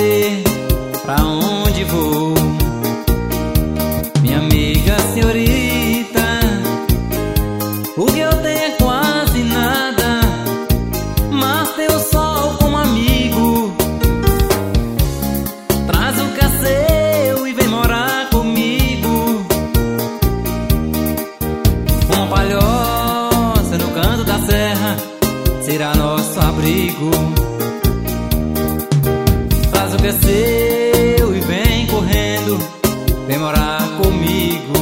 saber pra onde vou. Minha amiga senhorita, o que eu tenho é quase nada, mas tenho o sol como amigo. Traz o que é seu e vem morar comigo. Uma palhoça no canto da serra será nosso abrigo. Traz o que é seu e vem correndo, vem morar comigo.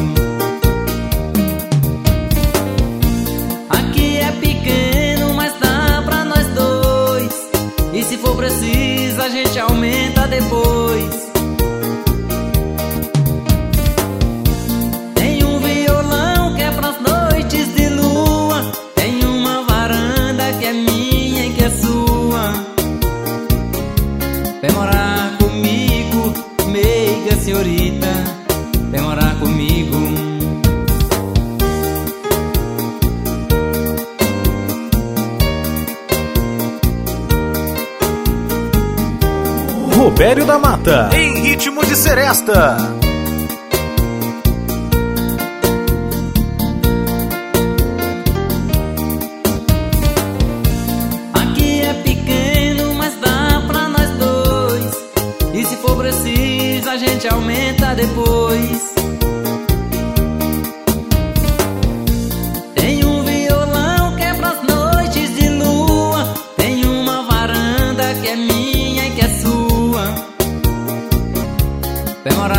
Aqui é pequeno, mas dá pra nós dois, e se for preciso a gente aumenta depois. Tem um violão que é pras noites de lua, tem uma varanda que é minha e que é sua. Vem morar comigo, meiga senhorita, vem morar comigo. Robério da Mata, em ritmo de seresta. Aqui é pequeno, mas dá pra nós dois, e se for preciso a gente aumenta depois. Tem um violão que é pras noites de lua, tem uma varanda que é minha e que é sua. Vem morar